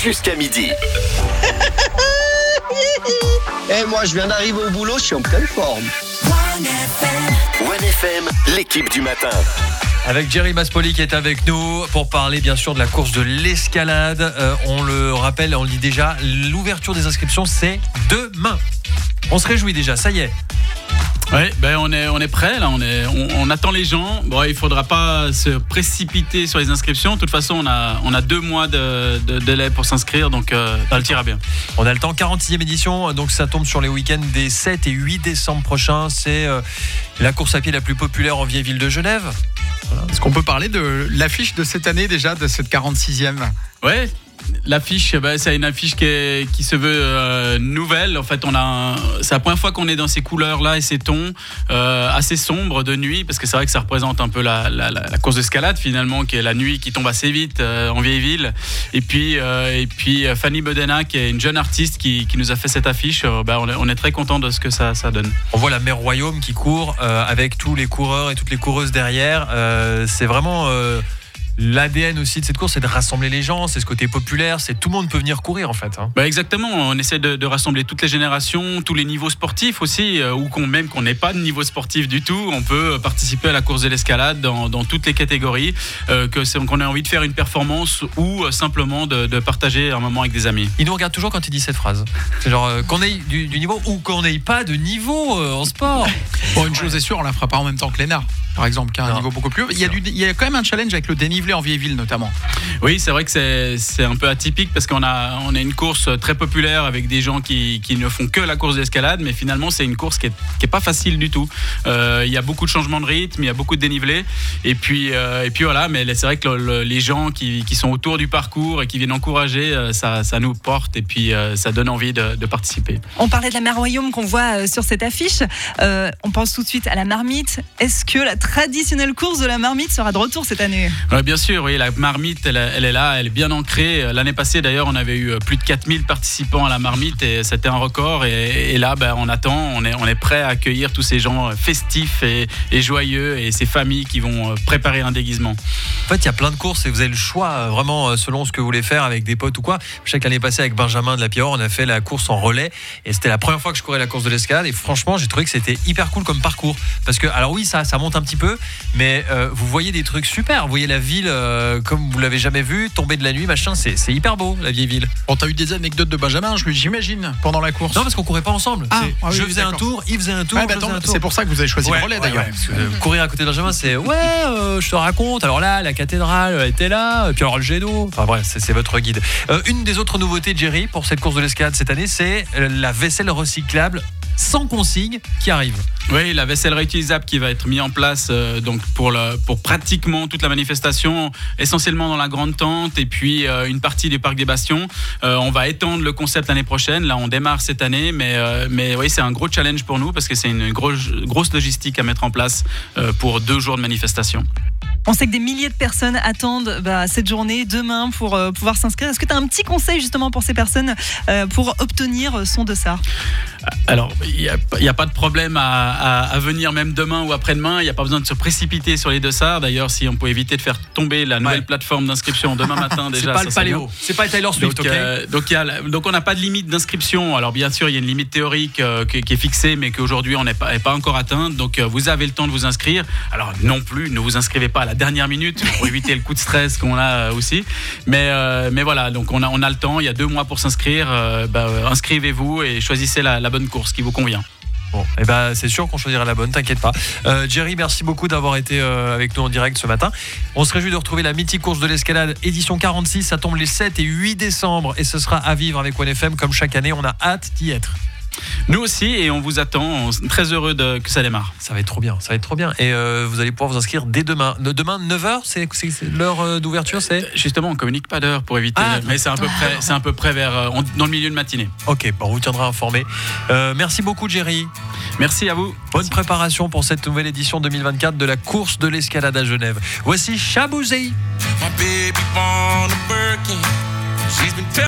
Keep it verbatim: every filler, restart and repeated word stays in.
jusqu'à midi. Et moi, je viens d'arriver au boulot, je suis en pleine forme. One F M, l'équipe du matin. Avec Jerry Maspoli qui est avec nous pour parler bien sûr de la course de l'escalade. Euh, on le rappelle, on le dit déjà, l'ouverture des inscriptions c'est demain. On se réjouit déjà, ça y est. Oui, ben on est on est prêt là, on est on, on attend les gens. Bon, il faudra pas se précipiter sur les inscriptions. De toute façon, on a on a deux mois de, de délai pour s'inscrire, donc euh, ça le ira bien. On a le temps. quarante-sixième édition, donc ça tombe sur les week-ends des sept et huit décembre prochains. C'est euh, la course à pied la plus populaire en vieille ville de Genève. Voilà. Est-ce qu'on peut parler de l'affiche de cette année déjà, de cette quarante-sixième ? Ouais. L'affiche, bah, c'est une affiche qui, est, qui se veut euh, nouvelle. En fait, on a un, c'est la première fois qu'on est dans ces couleurs-là et ces tons euh, assez sombres de nuit, parce que c'est vrai que ça représente un peu la, la, la course d'escalade finalement, qui est la nuit qui tombe assez vite euh, en vieille ville. Et puis, euh, et puis Fanny Bedena, qui est une jeune artiste qui, qui nous a fait cette affiche. Euh, bah, on, est, on est très content de ce que ça, ça donne. On voit la mère Royaume qui court euh, avec tous les coureurs et toutes les coureuses derrière. Euh, c'est vraiment... Euh L'A D N aussi de cette course, c'est de rassembler les gens, c'est ce côté populaire, c'est tout le monde peut venir courir en fait. Hein. Bah exactement, on essaie de, de rassembler toutes les générations, tous les niveaux sportifs aussi, euh, ou qu'on, même qu'on n'ait pas de niveau sportif du tout, on peut participer à la course de l'escalade dans, dans toutes les catégories, euh, que c'est, qu'on ait envie de faire une performance ou euh, simplement de, de partager un moment avec des amis. Il nous regarde toujours quand il dit cette phrase. C'est genre euh, qu'on ait du, du niveau ou qu'on n'ait pas de niveau euh, en sport. Bon, une chose est sûre, on la fera pas en même temps que l'E N A, par exemple, qui a un non, niveau beaucoup plus haut. Il y a du, il y a quand même un challenge avec le dénivelé en vieille ville notamment. Oui, c'est vrai que c'est, c'est un peu atypique parce qu'on a, on a une course très populaire avec des gens qui, qui ne font que la course d'escalade, mais finalement c'est une course qui est, qui est pas facile du tout. Euh, il y a beaucoup de changements de rythme, il y a beaucoup de dénivelé, et puis, euh, et puis voilà, mais c'est vrai que le, le, les gens qui, qui sont autour du parcours et qui viennent encourager, ça, ça nous porte et puis euh, ça donne envie de, de participer. On parlait de la mère Royaume qu'on voit euh, sur cette affiche, euh, on pense tout de suite à la marmite. Est-ce que la traditionnelle course de la marmite sera de retour cette année ? Ouais, bien sûr, oui, la marmite, elle, elle est là, elle est bien ancrée. L'année passée, d'ailleurs, on avait eu plus de quatre mille participants à la marmite et c'était un record. Et, et là, ben, on attend, on est, on est prêt à accueillir tous ces gens festifs et, et joyeux et ces familles qui vont préparer un déguisement. En fait, il y a plein de courses et vous avez le choix vraiment selon ce que vous voulez faire avec des potes ou quoi. Je sais que l'année passée, avec Benjamin de la Pierre, on a fait la course en relais et c'était la première fois que je courais la course de l'escalade et franchement, j'ai trouvé que c'était hyper cool comme parcours. Parce que, alors oui, ça, ça monte un petit peu, mais euh, vous voyez des trucs super. Vous voyez la ville euh, comme vous l'avez jamais vu, tomber de la nuit, machin, c'est, c'est hyper beau, la vieille ville. Bon, t'as eu des anecdotes de Benjamin, j'imagine, pendant la course. Non, parce qu'on courait pas ensemble. Ah, ah oui, je oui, faisais d'accord. un tour, il faisait un tour, ouais, bah je attends, faisais un tour. C'est pour ça que vous avez choisi ouais, le relais ouais, d'ailleurs. Ouais, parce que, euh, courir à côté de Benjamin, c'est ouais, euh, je te raconte. Alors là, la cathédrale elle était là, et puis alors le jet d'eau. Enfin bref, c'est, c'est votre guide. Euh, une des autres nouveautés, Jerry, pour cette course de l'escalade cette année, c'est la vaisselle recyclable sans consigne qui arrive. Oui, la vaisselle réutilisable qui va être mise en place euh, donc pour, le, pour pratiquement toute la manifestation, essentiellement dans la grande tente et puis euh, une partie du parc des Bastions. Euh, on va étendre le concept l'année prochaine. Là, on démarre cette année, mais, euh, mais oui, c'est un gros challenge pour nous parce que c'est une grosse, grosse logistique à mettre en place euh, pour deux jours de manifestation. On sait que des milliers de personnes attendent bah, cette journée, demain, pour euh, pouvoir s'inscrire. Est-ce que tu as un petit conseil justement pour ces personnes euh, pour obtenir son dossard ? Alors, il n'y a, a pas de problème à, à, à venir même demain ou après-demain. Il n'y a pas besoin de se précipiter sur les dossards. D'ailleurs, si on peut éviter de faire tomber la nouvelle ouais. plateforme d'inscription demain matin, déjà, c'est pas ça, le paléo, c'est pas Taylor Swift. Donc, okay. euh, donc, y a, donc on n'a pas de limite d'inscription. Alors, bien sûr, il y a une limite théorique euh, qui, qui est fixée, mais qu'aujourd'hui, on n'est pas, pas encore atteinte. Donc, euh, vous avez le temps de vous inscrire. Alors, non plus, ne vous inscrivez pas à la dernière minute pour éviter le coup de stress qu'on a aussi. Mais, euh, mais voilà, donc on a, on a le temps. Il y a deux mois pour s'inscrire. Euh, bah, euh, inscrivez-vous et choisissez la, la bonne course qui vous convient. Bon, et eh ben c'est sûr qu'on choisira la bonne, t'inquiète pas. Euh, Jerry, merci beaucoup d'avoir été euh, avec nous en direct ce matin. On se réjouit de retrouver la mythique course de l'escalade édition quarante-six. Ça tombe les sept et huit décembre et ce sera à vivre avec One F M comme chaque année. On a hâte d'y être. Nous aussi, et on vous attend. On est très heureux de, que ça démarre. Ça va être trop bien, ça va être trop bien. Et euh, vous allez pouvoir vous inscrire dès demain. Demain, neuf heures, c'est, c'est, c'est l'heure d'ouverture, c'est Justement, on ne communique pas d'heure pour éviter. Ah, le... Mais c'est à peu près, c'est à peu près vers, on, dans le milieu de matinée. Ok, bon, on vous tiendra informé. Euh, merci beaucoup, Jerry. Merci à vous. Bonne préparation pour cette nouvelle édition deux mille vingt-quatre de la course de l'escalade à Genève. Voici Shabouzey.